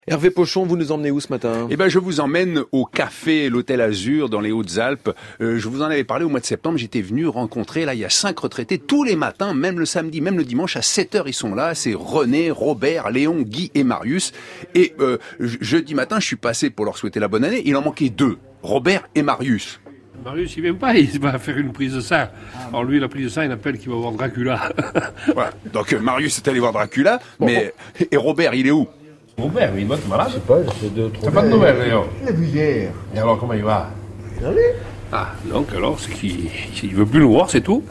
Hervé Pochon, vous nous emmenez où ce matin ? Eh ben, je vous emmène au café l'Hôtel Azur dans les Hautes-Alpes. Je vous en avais parlé au mois de septembre. J'étais venu rencontrer, là, il y a 5 retraités tous les matins, même le samedi, même le dimanche, à 7h, ils sont là. C'est René, Robert, Léon, Guy et Marius. Et jeudi matin, je suis passé pour leur souhaiter la bonne année. Il en manquait 2, Robert et Marius. Marius, il vient pas, il va faire une prise de sang. Alors lui, la prise de sang, il appelle qu'il va voir Dracula. Voilà. Donc Marius est allé voir Dracula, mais... Et Robert, il est où ? Robert, il doit être malade. Je sais pas, j'essaie de trouver... T'as pas de nouvelles, Léon ? Je l'ai vu hier. Et alors, comment il va ? Allez. Ah, donc alors, c'est qu'il veut plus nous voir, c'est tout ?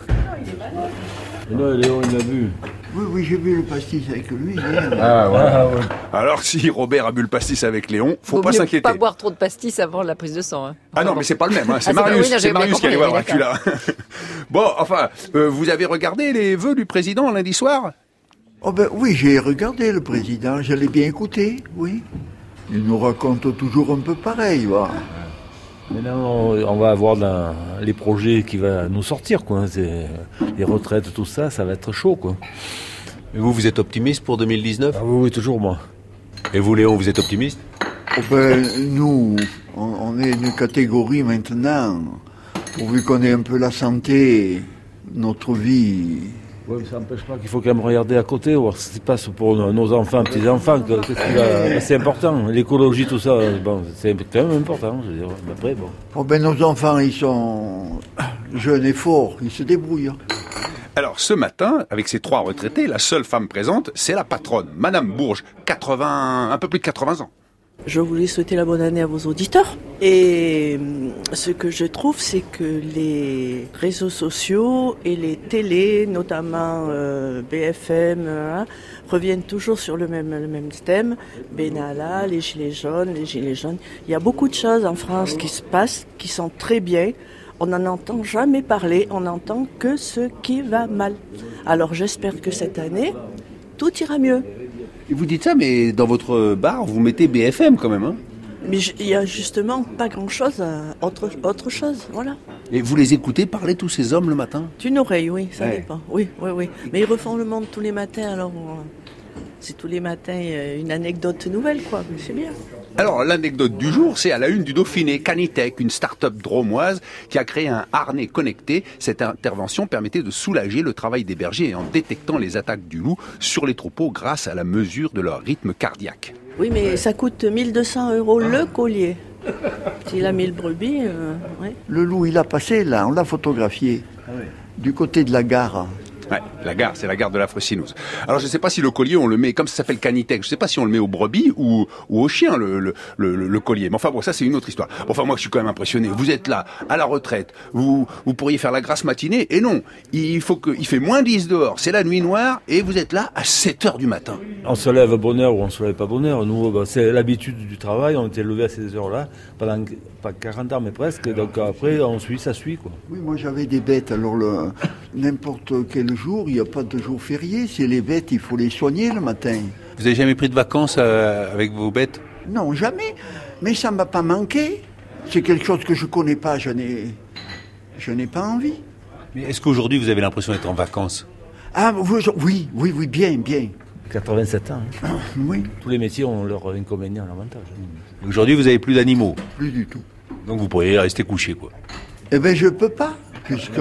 Non, Léon, il l'a vu. Oui, j'ai vu le pastis avec lui hier. Ah, ouais. Alors si Robert a bu le pastis avec Léon, faut pas mieux s'inquiéter. Pas boire trop de pastis avant la prise de sang. Hein. Ah non, mais c'est pas le même, hein. C'est Ah, Marius, oui, non, c'est Marius qui allait voir compris, Dracula. Bon, enfin, vous avez regardé les vœux du président lundi soir ? Oh ben oui, j'ai regardé le président, je l'ai bien écouté, oui. Il nous raconte toujours un peu pareil, voilà. Maintenant, on va avoir les projets qui vont nous sortir, quoi. Les retraites, tout ça, ça va être chaud, quoi. Et vous êtes optimiste pour 2019 ? Ah oui, toujours moi. Et vous, Léon, vous êtes optimiste ? Oh ben nous, on est une catégorie maintenant, pourvu qu'on ait un peu la santé, notre vie... Oui, ça n'empêche pas qu'il faut quand même regarder à côté, voir ce qui se passe pour nos enfants, petits-enfants. C'est important. L'écologie, tout ça, bon, c'est quand même important. Je veux dire. Après, bon. Oh ben nos enfants, ils sont jeunes et forts, ils se débrouillent. Alors ce matin, avec ces 3 retraités, la seule femme présente, c'est la patronne, Madame Bourges, un peu plus de 80 ans. Je voulais souhaiter la bonne année à vos auditeurs. Et ce que je trouve, c'est que les réseaux sociaux et les télés, notamment BFM, reviennent toujours sur le même thème. Benalla, les gilets jaunes. Il y a beaucoup de choses en France qui se passent, qui sont très bien. On n'en entend jamais parler, on n'entend que ce qui va mal. Alors j'espère que cette année, tout ira mieux. Et vous dites ça, mais dans votre bar, vous mettez BFM quand même, hein ? Mais il y a justement pas grand-chose, autre chose, voilà. Et vous les écoutez parler tous ces hommes le matin ? D'une oreille, oui, ça Ouais. dépend. Oui. Mais ils refont le monde tous les matins, alors c'est tous les matins une anecdote nouvelle, quoi. Mais c'est bien. Alors, l'anecdote du jour, c'est à la une du Dauphiné, Canitech, une start-up dromoise qui a créé un harnais connecté. Cette intervention permettait de soulager le travail des bergers en détectant les attaques du loup sur les troupeaux grâce à la mesure de leur rythme cardiaque. Oui, mais ça coûte 1 200 € le collier. S'il a 1000 brebis, ouais. Le loup, il a passé là, on l'a photographié, du côté de la gare. Ouais, la gare, c'est la gare de la Fressinouse. Alors je ne sais pas si le collier, on le met, comme ça s'appelle Canitech, je ne sais pas si on le met aux brebis ou aux chiens, le collier. Mais enfin bon, ça c'est une autre histoire. Bon, enfin moi je suis quand même impressionné. Vous êtes là, à la retraite, vous pourriez faire la grasse matinée, et non, il fait moins 10 dehors, c'est la nuit noire, et vous êtes là à 7h du matin. On se lève bonne heure ou on se lève pas bonne heure. Nous, c'est l'habitude du travail, on était levé à ces heures-là, pendant pas 40 ans mais presque, donc après ça suit, quoi. Oui, moi j'avais des bêtes, alors n'importe quel jour, il n'y a pas de jour férié, c'est les bêtes, il faut les soigner le matin. Vous avez jamais pris de vacances avec vos bêtes ? Non, jamais, mais ça ne m'a pas manqué. C'est quelque chose que je ne connais pas, je n'ai pas envie. Mais est-ce qu'aujourd'hui vous avez l'impression d'être en vacances ? Ah oui, bien. 87 ans. Hein. Oui, Tous les métiers ont leur inconvénient, leur avantage. Aujourd'hui vous avez plus d'animaux, plus du tout. donc vous pourriez rester couché, quoi. Eh bien, je peux pas, puisque...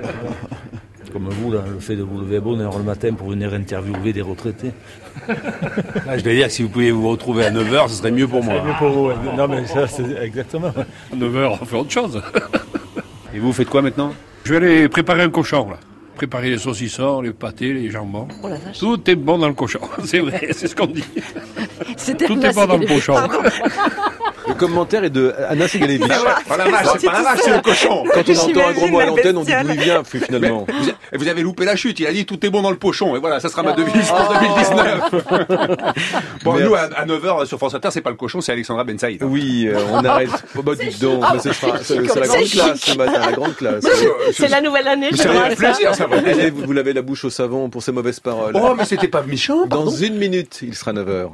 Comme vous, là, le fait de vous lever à bonne heure le matin pour venir interviewer des retraités. Là, je dois dire que si vous pouviez vous retrouver à 9h, ce serait mieux pour moi. Non, mais ça, c'est exactement. À 9h, on fait autre chose. Et vous faites quoi maintenant ? Je vais aller préparer un cochon, là. Préparer les saucissons, les pâtés, les jambons. Oh la vache. Tout est bon dans le cochon. C'est vrai, c'est ce qu'on dit. C'était Tout est bon dans le cochon. Le commentaire est de Anna Segalevich. Oh la vache, c'est pas la vache, c'est le cochon. Quand on entend un gros mot à l'antenne, on dit d'où il vient, finalement. Vous avez loupé la chute, il a dit tout est bon dans le pochon, et voilà, ça sera ma devise pour 2019. Bon, nous, à 9h sur France Inter, c'est pas le cochon, c'est Alexandra Ben Saïd. Oui, on arrête. Oh bah dites donc, mais c'est la grande classe ce matin, la grande classe. C'est la nouvelle année, C'est un plaisir, ça va. Allez, vous lavez la bouche au savon pour ces mauvaises paroles. Oh, mais c'était pas méchant, Dans pardon. 1 minute, il sera 9h.